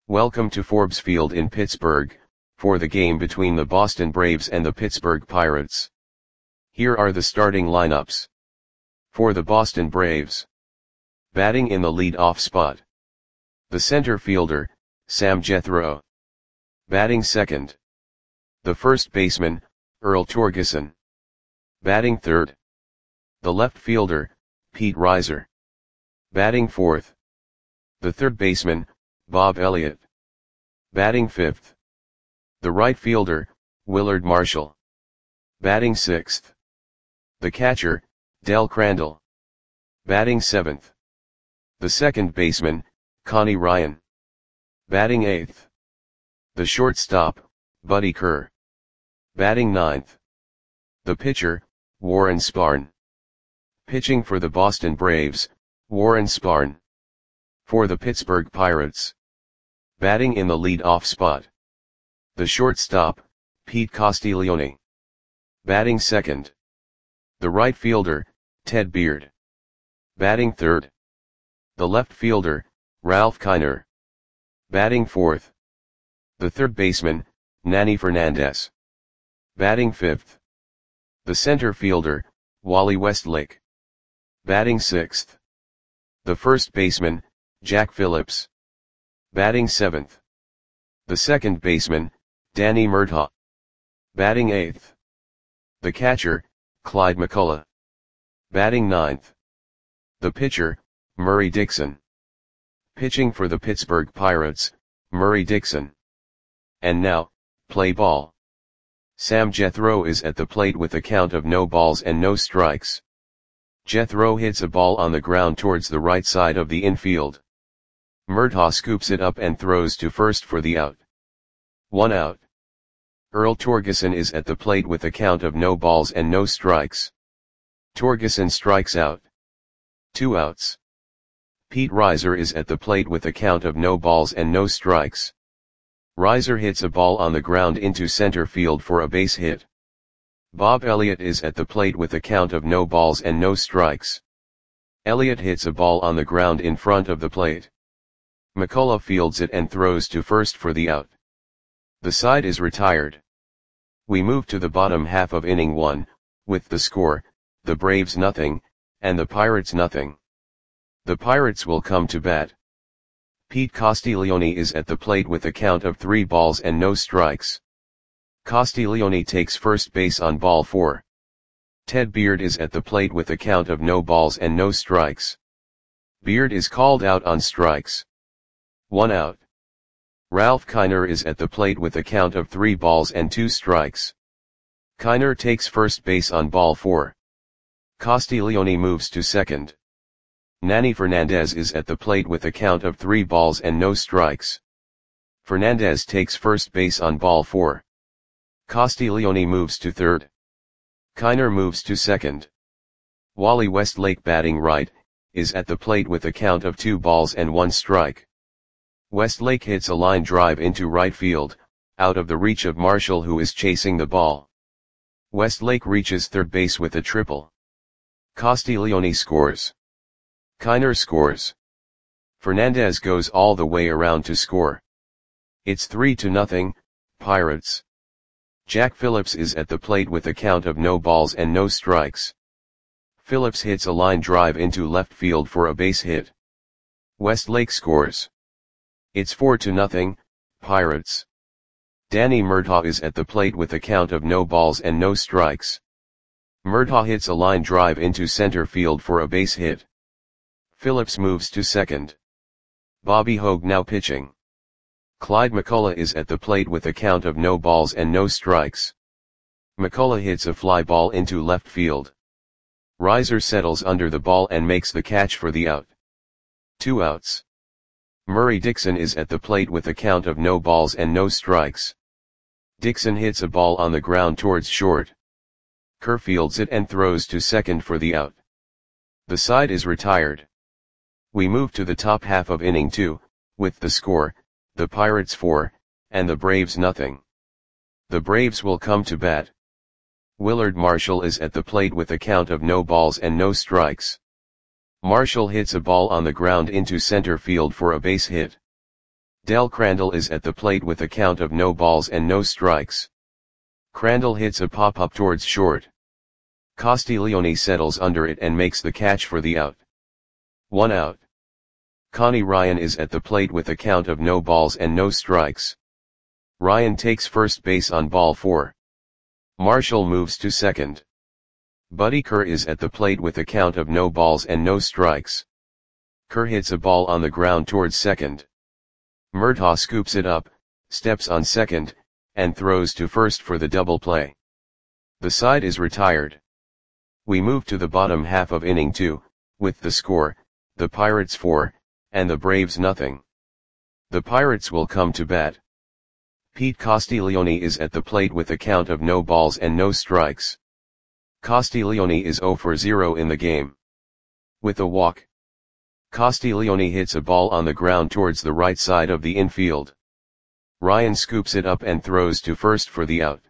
Welcome to Forbes Field in Pittsburgh, for the game between the Boston Braves and the Pittsburgh Pirates. Here are the starting lineups. For the Boston Braves. Batting in the lead-off spot. The center fielder, Sam Jethro. Batting second. The first baseman, Earl Torgeson. Batting third. The left fielder, Pete Reiser. Batting fourth. The third baseman, Bob Elliott. Batting fifth. The right fielder, Willard Marshall. Batting sixth. The catcher, Del Crandall. Batting seventh. The second baseman, Connie Ryan. Batting eighth. The shortstop, Buddy Kerr. Batting ninth. The pitcher, Warren Spahn. Pitching for the Boston Braves, Warren Spahn. For the Pittsburgh Pirates. Batting in the lead-off spot. The shortstop, Pete Castiglione. Batting second. The right fielder, Ted Beard. Batting third. The left fielder, Ralph Kiner. Batting fourth. The third baseman, Nanny Fernandez. Batting fifth. The center fielder, Wally Westlake. Batting sixth. The first baseman, Jack Phillips. Batting seventh. The second baseman, Danny Murtaugh. Batting eighth. The catcher, Clyde McCullough. Batting ninth. The pitcher, Murray Dixon. Pitching for the Pittsburgh Pirates, Murray Dixon. And now, play ball. Sam Jethro is at the plate with a count of no balls and no strikes. Jethro hits a ball on the ground towards the right side of the infield. Murtaugh scoops it up and throws to first for the out. 1 out. Earl Torgeson is at the plate with a count of no balls and no strikes. Torgeson strikes out. 2 outs. Pete Reiser is at the plate with a count of no balls and no strikes. Reiser hits a ball on the ground into center field for a base hit. Bob Elliott is at the plate with a count of no balls and no strikes. Elliott hits a ball on the ground in front of the plate. McCullough fields it and throws to first for the out. The side is retired. We move to the bottom half of inning 1, with the score, the Braves nothing, and the Pirates nothing. The Pirates will come to bat. Pete Castiglione is at the plate with a count of 3 balls and no strikes. Castiglione takes first base on ball 4. Ted Beard is at the plate with a count of no balls and no strikes. Beard is called out on strikes. 1 out. Ralph Kiner is at the plate with a count of 3 balls and 2 strikes. Kiner takes first base on ball 4. Castiglione moves to second. Nanny Fernandez is at the plate with a count of 3 balls and no strikes. Fernandez takes first base on ball 4. Castiglione moves to third. Kiner moves to second. Wally Westlake, batting right, is at the plate with a count of 2 balls and 1 strike. Westlake hits a line drive into right field, out of the reach of Marshall, who is chasing the ball. Westlake reaches third base with a triple. Castiglione scores. Kiner scores. Fernandez goes all the way around to score. It's 3-0, Pirates. Jack Phillips is at the plate with a count of no balls and no strikes. Phillips hits a line drive into left field for a base hit. Westlake scores. It's 4-0, Pirates. Danny Murtaugh is at the plate with a count of no balls and no strikes. Murtaugh hits a line drive into center field for a base hit. Phillips moves to second. Bobby Hogue now pitching. Clyde McCullough is at the plate with a count of no balls and no strikes. McCullough hits a fly ball into left field. Reiser settles under the ball and makes the catch for the out. 2 outs. Murray Dixon is at the plate with a count of no balls and no strikes. Dixon hits a ball on the ground towards short. Kerr fields it and throws to second for the out. The side is retired. We move to the top half of inning 2, with the score, the Pirates 4, and the Braves nothing. The Braves will come to bat. Willard Marshall is at the plate with a count of no balls and no strikes. Marshall hits a ball on the ground into center field for a base hit. Del Crandall is at the plate with a count of no balls and no strikes. Crandall hits a pop-up towards short. Castiglione settles under it and makes the catch for the out. 1 out. Connie Ryan is at the plate with a count of no balls and no strikes. Ryan takes first base on ball 4. Marshall moves to second. Buddy Kerr is at the plate with a count of no balls and no strikes. Kerr hits a ball on the ground towards second. Murtaugh scoops it up, steps on second, and throws to first for the double play. The side is retired. We move to the bottom half of inning 2, with the score, the Pirates 4, and the Braves nothing. The Pirates will come to bat. Pete Castiglione is at the plate with a count of no balls and no strikes. Castiglione is 0 for 0 in the game. With a walk, Castiglione hits a ball on the ground towards the right side of the infield. Ryan scoops it up and throws to first for the out.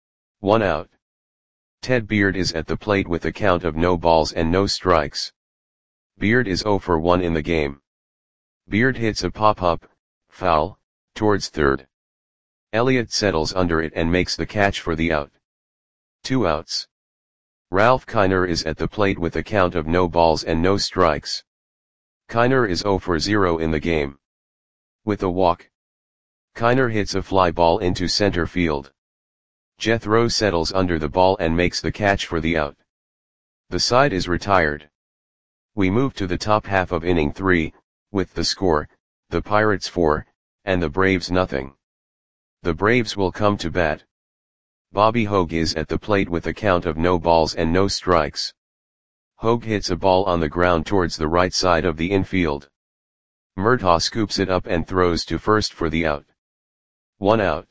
1 out. Ted Beard is at the plate with a count of no balls and no strikes. Beard is 0 for 1 in the game. Beard hits a pop-up, foul, towards third. Elliott settles under it and makes the catch for the out. 2 outs. Ralph Kiner is at the plate with a count of no balls and no strikes. Kiner is 0 for 0 in the game. With a walk, Kiner hits a fly ball into center field. Jethro settles under the ball and makes the catch for the out. The side is retired. We move to the top half of inning 3, with the score, the Pirates 4, and the Braves nothing. The Braves will come to bat. Bobby Hogue is at the plate with a count of no balls and no strikes. Hogue hits a ball on the ground towards the right side of the infield. Murtaugh scoops it up and throws to first for the out. 1 out.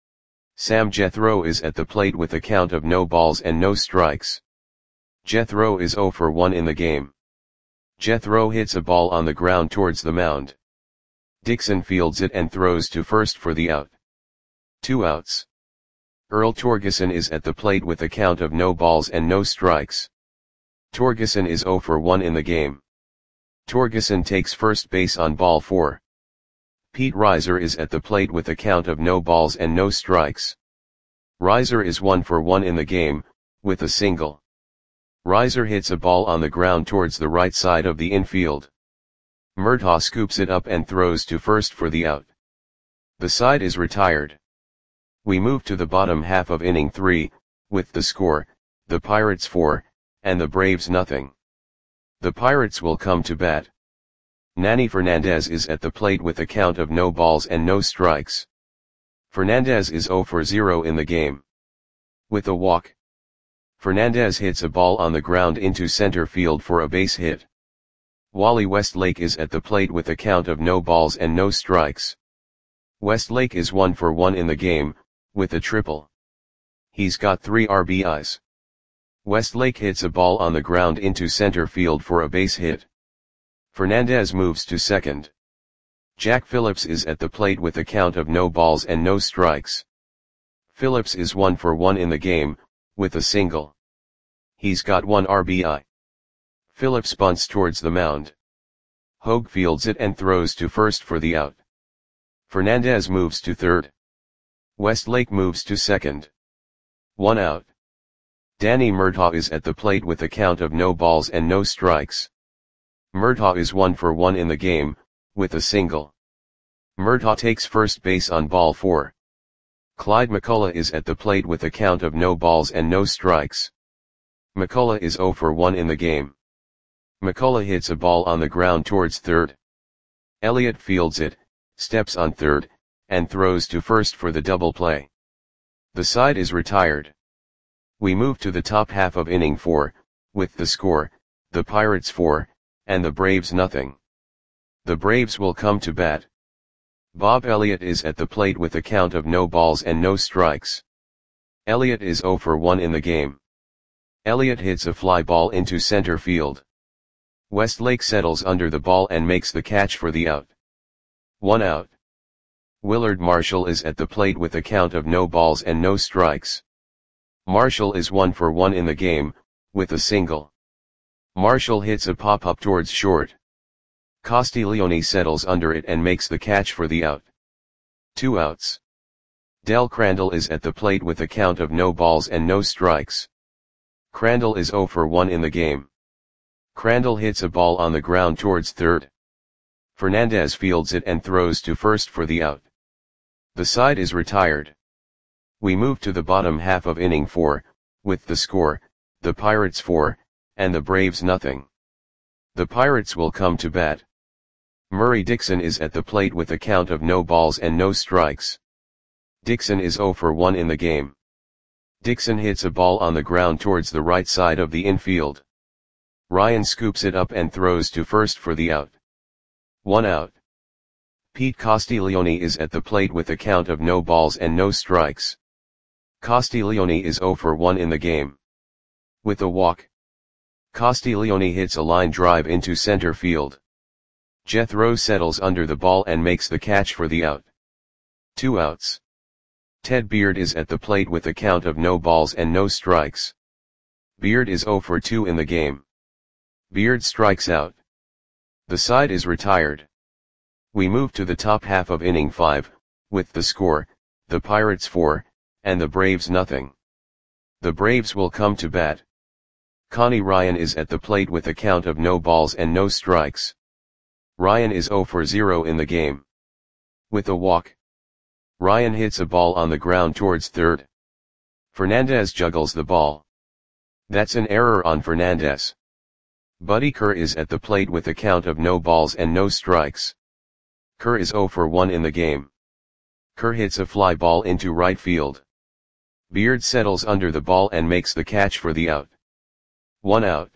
Sam Jethro is at the plate with a count of no balls and no strikes. Jethro is 0 for 1 in the game. Jethro hits a ball on the ground towards the mound. Dixon fields it and throws to first for the out. 2 outs. Earl Torgeson is at the plate with a count of no balls and no strikes. Torgeson is 0 for 1 in the game. Torgeson takes first base on ball 4. Pete Reiser is at the plate with a count of no balls and no strikes. Reiser is 1 for 1 in the game, with a single. Reiser hits a ball on the ground towards the right side of the infield. Murtaugh scoops it up and throws to first for the out. The side is retired. We move to the bottom half of inning 3, with the score, the Pirates 4, and the Braves nothing. The Pirates will come to bat. Nanny Fernandez is at the plate with a count of no balls and no strikes. Fernandez is 0 for 0 in the game. With a walk, Fernandez hits a ball on the ground into center field for a base hit. Wally Westlake is at the plate with a count of no balls and no strikes. Westlake is 1 for 1 in the game, with a triple. He's got 3 RBIs. Westlake hits a ball on the ground into center field for a base hit. Fernandez moves to second. Jack Phillips is at the plate with a count of no balls and no strikes. Phillips is 1 for 1 in the game, with a single. He's got 1 RBI. Phillips bunts towards the mound. Hogue fields it and throws to first for the out. Fernandez moves to third. Westlake moves to second. 1 out. Danny Murtaugh is at the plate with a count of no balls and no strikes. Murtaugh is 1 for 1 in the game, with a single. Murtaugh takes first base on ball 4. Clyde McCullough is at the plate with a count of no balls and no strikes. McCullough is 0 for 1 in the game. McCullough hits a ball on the ground towards third. Elliott fields it, steps on third, and throws to first for the double play. The side is retired. We move to the top half of inning 4, with the score, the Pirates 4, and the Braves nothing. The Braves will come to bat. Bob Elliott is at the plate with a count of no balls and no strikes. Elliott is 0 for 1 in the game. Elliott hits a fly ball into center field. Westlake settles under the ball and makes the catch for the out. 1 out. Willard Marshall is at the plate with a count of no balls and no strikes. Marshall is 1 for 1 in the game, with a single. Marshall hits a pop-up towards short. Castiglione settles under it and makes the catch for the out. 2 outs. Del Crandall is at the plate with a count of no balls and no strikes. Crandall is 0 for 1 in the game. Crandall hits a ball on the ground towards third. Fernandez fields it and throws to first for the out. The side is retired. We move to the bottom half of inning 4, with the score, the Pirates 4, and the Braves nothing. The Pirates will come to bat. Murray Dixon is at the plate with a count of no balls and no strikes. Dixon is 0 for 1 in the game. Dixon hits a ball on the ground towards the right side of the infield. Ryan scoops it up and throws to first for the out. 1 out. Pete Castiglione is at the plate with a count of no balls and no strikes. Castiglione is 0 for 1 in the game. With a walk, Castiglione hits a line drive into center field. Jethro settles under the ball and makes the catch for the out. 2 outs. Ted Beard is at the plate with a count of no balls and no strikes. Beard is 0 for 2 in the game. Beard strikes out. The side is retired. We move to the top half of inning 5, with the score, the Pirates 4, and the Braves nothing. The Braves will come to bat. Connie Ryan is at the plate with a count of no balls and no strikes. Ryan is 0 for 0 in the game. With a walk, Ryan hits a ball on the ground towards third. Fernandez juggles the ball. That's an error on Fernandez. Buddy Kerr is at the plate with a count of no balls and no strikes. Kerr is 0 for 1 in the game. Kerr hits a fly ball into right field. Beard settles under the ball and makes the catch for the out. 1 out.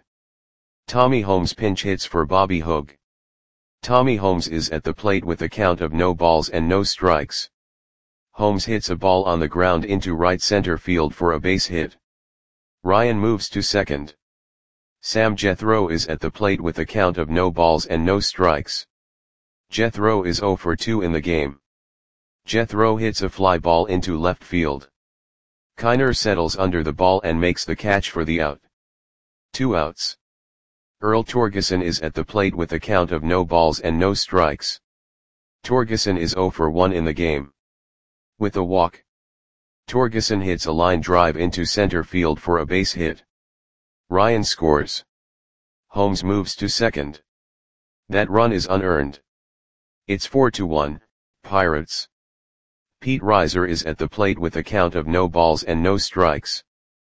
Tommy Holmes pinch hits for Bobby Hogue. Tommy Holmes is at the plate with a count of no balls and no strikes. Holmes hits a ball on the ground into right center field for a base hit. Ryan moves to second. Sam Jethro is at the plate with a count of no balls and no strikes. Jethro is 0 for 2 in the game. Jethro hits a fly ball into left field. Kiner settles under the ball and makes the catch for the out. 2 outs. Earl Torgeson is at the plate with a count of no balls and no strikes. Torgeson is 0 for 1 in the game. With a walk, Torgeson hits a line drive into center field for a base hit. Ryan scores. Holmes moves to second. That run is unearned. It's 4-1, Pirates. Pete Reiser is at the plate with a count of no balls and no strikes.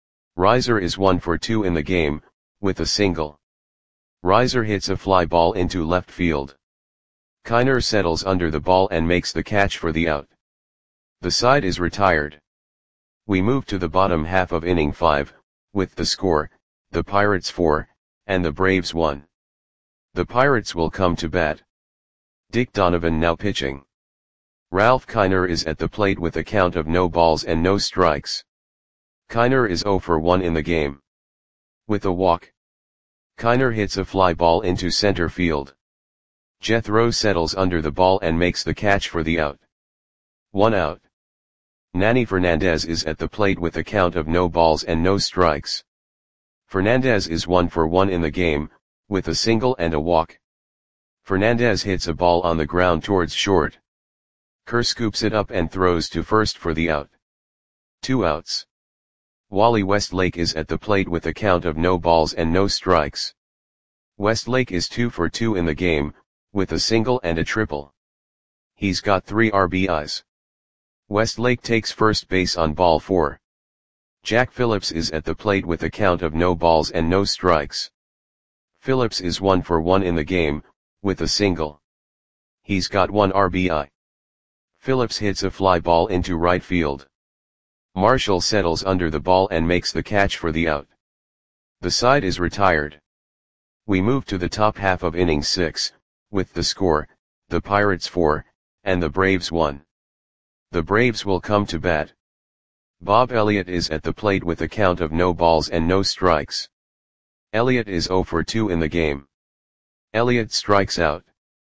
Reiser is 1 for 2 in the game, with a single. Reiser hits a fly ball into left field. Kiner settles under the ball and makes the catch for the out. The side is retired. We move to the bottom half of inning 5, with the score, the Pirates 4, and the Braves 1. The Pirates will come to bat. Dick Donovan now pitching. Ralph Kiner is at the plate with a count of no balls and no strikes. Kiner is 0 for 1 in the game. With a walk, Kiner hits a fly ball into center field. Jethro settles under the ball and makes the catch for the out. 1 out. Nanny Fernandez is at the plate with a count of no balls and no strikes. Fernandez is 1 for 1 in the game, with a single and a walk. Fernandez hits a ball on the ground towards short. Kerr scoops it up and throws to first for the out. 2 outs. Wally Westlake is at the plate with a count of no balls and no strikes. Westlake is 2 for 2 in the game, with a single and a triple. He's got 3 RBIs. Westlake takes first base on ball 4. Jack Phillips is at the plate with a count of no balls and no strikes. Phillips is 1 for 1 in the game, with a single. He's got 1 RBI. Phillips hits a fly ball into right field. Marshall settles under the ball and makes the catch for the out. The side is retired. We move to the top half of inning 6, with the score, the Pirates 4, and the Braves 1. The Braves will come to bat. Bob Elliott is at the plate with a count of no balls and no strikes. Elliott is 0 for 2 in the game. Elliott strikes out.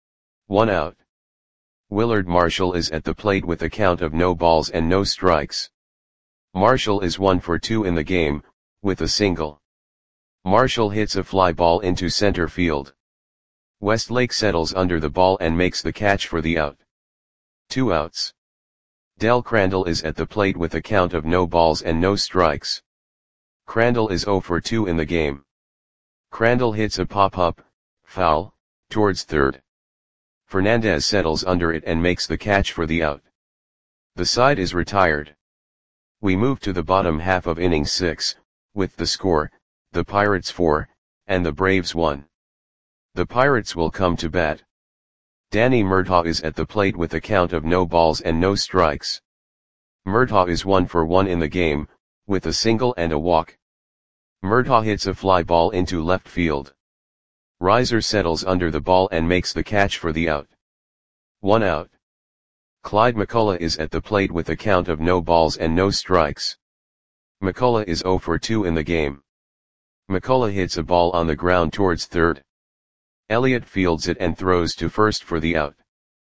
1 out. Willard Marshall is at the plate with a count of no balls and no strikes. Marshall is 1 for 2 in the game, with a single. Marshall hits a fly ball into center field. Westlake settles under the ball and makes the catch for the out. 2 outs. Del Crandall is at the plate with a count of no balls and no strikes. Crandall is 0 for 2 in the game. Crandall hits a pop-up, foul, towards third. Fernandez settles under it and makes the catch for the out. The side is retired. We move to the bottom half of inning 6, with the score, the Pirates 4, and the Braves 1. The Pirates will come to bat. Danny Murtaugh is at the plate with a count of no balls and no strikes. Murtaugh is 1 for 1 in the game, with a single and a walk. Murtaugh hits a fly ball into left field. Reiser settles under the ball and makes the catch for the out. 1 out. Clyde McCullough is at the plate with a count of no balls and no strikes. McCullough is 0 for 2 in the game. McCullough hits a ball on the ground towards third. Elliott fields it and throws to first for the out.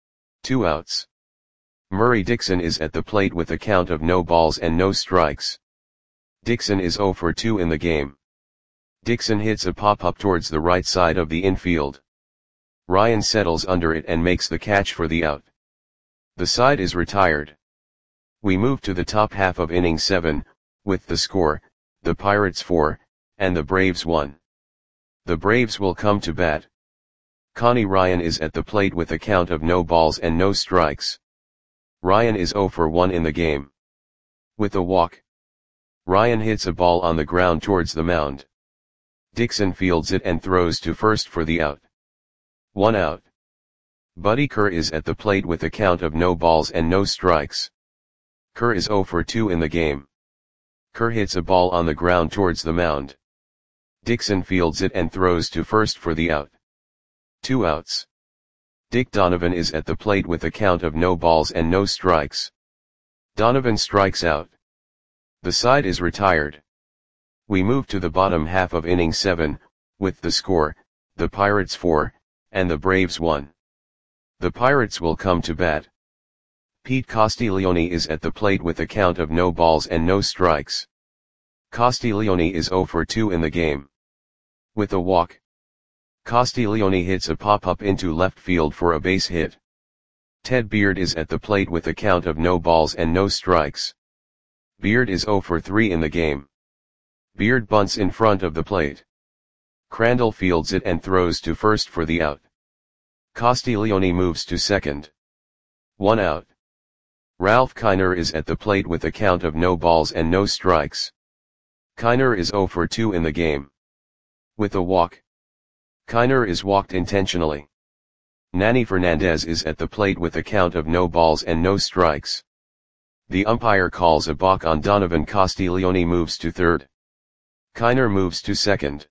2 outs. Murray Dixon is at the plate with a count of no balls and no strikes. Dixon is 0 for 2 in the game. Dixon hits a pop-up towards the right side of the infield. Ryan settles under it and makes the catch for the out. The side is retired. We move to the top half of inning 7, with the score, the Pirates 4, and the Braves 1. The Braves will come to bat. Connie Ryan is at the plate with a count of no balls and no strikes. Ryan is 0 for 1 in the game. With a walk. Ryan hits a ball on the ground towards the mound. Dixon fields it and throws to first for the out. 1 out. Buddy Kerr is at the plate with a count of no balls and no strikes. Kerr is 0 for 2 in the game. Kerr hits a ball on the ground towards the mound. Dixon fields it and throws to first for the out. 2 outs. Dick Donovan is at the plate with a count of no balls and no strikes. Donovan strikes out. The side is retired. We move to the bottom half of inning 7, with the score, the Pirates 4, and the Braves 1. The Pirates will come to bat. Pete Castiglione is at the plate with a count of no balls and no strikes. Castiglione is 0 for 2 in the game. With a walk. Castiglione hits a pop-up into left field for a base hit. Ted Beard is at the plate with a count of no balls and no strikes. Beard is 0 for 3 in the game. Beard bunts in front of the plate. Crandall fields it and throws to first for the out. Castiglione moves to second. 1 out. Ralph Kiner is at the plate with a count of no balls and no strikes. Kiner is 0 for 2 in the game. With a walk. Kiner is walked intentionally. Nanny Fernandez is at the plate with a count of no balls and no strikes. The umpire calls a balk on Donovan. Castiglione moves to third. Kiner moves to second.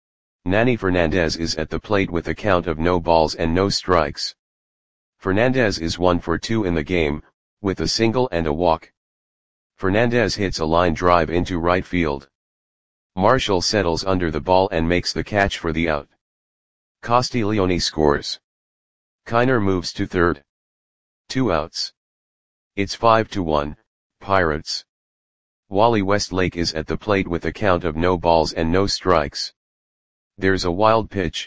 Nanny Fernandez is at the plate with a count of no balls and no strikes. Fernandez is 1 for 2 in the game, with a single and a walk. Fernandez hits a line drive into right field. Marshall settles under the ball and makes the catch for the out. Castiglione scores. Kiner moves to third. 2 outs. It's 5-1, Pirates. Wally Westlake is at the plate with a count of no balls and no strikes. There's a wild pitch.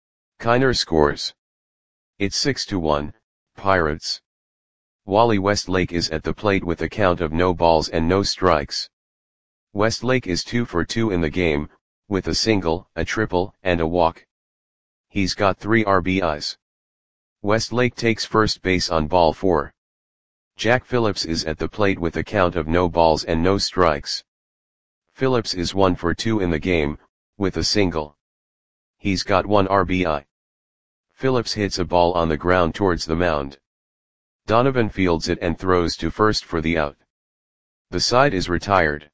Kiner scores. It's 6-1, Pirates. Wally Westlake is at the plate with a count of no balls and no strikes. Westlake is 2 for 2 in the game, with a single, a triple, and a walk. He's got 3 RBIs. Westlake takes first base on ball 4. Jack Phillips is at the plate with a count of no balls and no strikes. Phillips is 1 for 2 in the game, with a single. He's got 1 RBI. Phillips hits a ball on the ground towards the mound. Donovan fields it and throws to first for the out. The side is retired.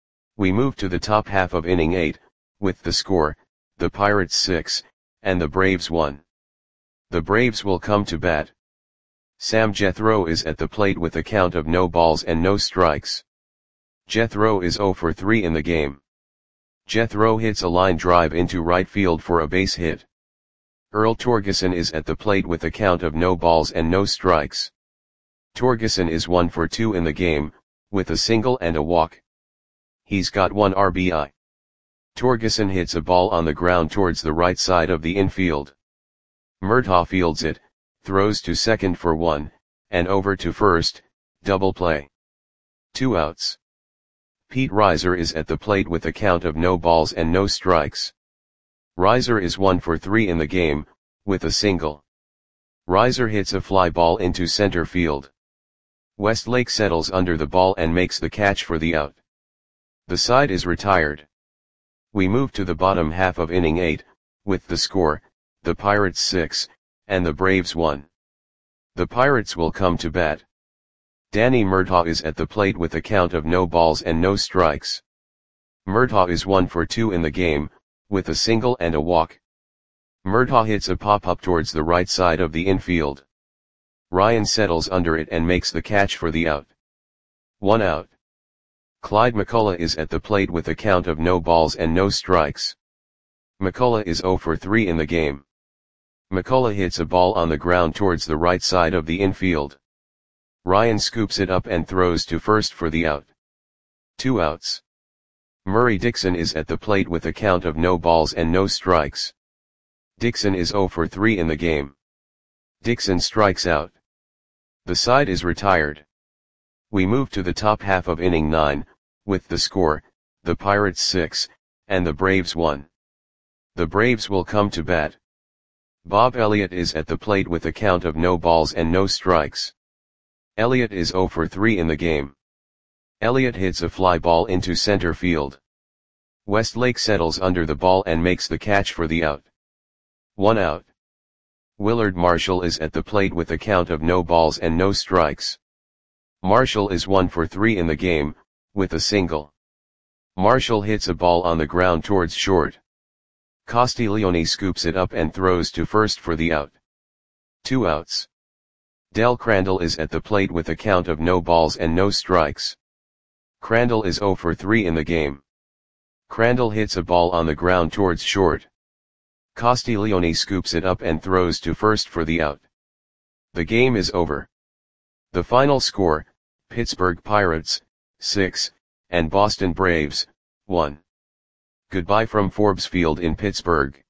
We move to the top half of inning 8, with the score, the Pirates 6, and the Braves 1. The Braves will come to bat. Sam Jethro is at the plate with a count of no balls and no strikes. Jethro is 0 for 3 in the game. Jethro hits a line drive into right field for a base hit. Earl Torgeson is at the plate with a count of no balls and no strikes. Torgeson is 1 for 2 in the game, with a single and a walk. He's got 1 RBI. Torgeson hits a ball on the ground towards the right side of the infield. Murtaugh fields it, throws to second for 1, and over to first, double play. 2 outs. Pete Reiser is at the plate with a count of no balls and no strikes. Reiser is 1 for 3 in the game, with a single. Reiser hits a fly ball into center field. Westlake settles under the ball and makes the catch for the out. The side is retired. We move to the bottom half of inning 8, with the score, the Pirates 6, and the Braves 1. The Pirates will come to bat. Danny Murtaugh is at the plate with a count of no balls and no strikes. Murtaugh is 1 for 2 in the game, with a single and a walk. Murtaugh hits a pop-up towards the right side of the infield. Ryan settles under it and makes the catch for the out. 1 out. Clyde McCullough is at the plate with a count of no balls and no strikes. McCullough is 0 for 3 in the game. McCullough hits a ball on the ground towards the right side of the infield. Ryan scoops it up and throws to first for the out. 2 outs. Murray Dixon is at the plate with a count of no balls and no strikes. Dixon is 0 for 3 in the game. Dixon strikes out. The side is retired. We move to the top half of inning 9, with the score, the Pirates 6, and the Braves 1. The Braves will come to bat. Bob Elliott is at the plate with a count of no balls and no strikes. Elliott is 0 for 3 in the game. Elliott hits a fly ball into center field. Westlake settles under the ball and makes the catch for the out. 1 out. Willard Marshall is at the plate with a count of no balls and no strikes. Marshall is 1 for 3 in the game, with a single. Marshall hits a ball on the ground towards short. Castiglione scoops it up and throws to first for the out. 2 outs. Del Crandall is at the plate with a count of no balls and no strikes. Crandall is 0 for 3 in the game. Crandall hits a ball on the ground towards short. Castiglione scoops it up and throws to first for the out. The game is over. The final score, Pittsburgh Pirates, 6, and Boston Braves, 1. Goodbye from Forbes Field in Pittsburgh.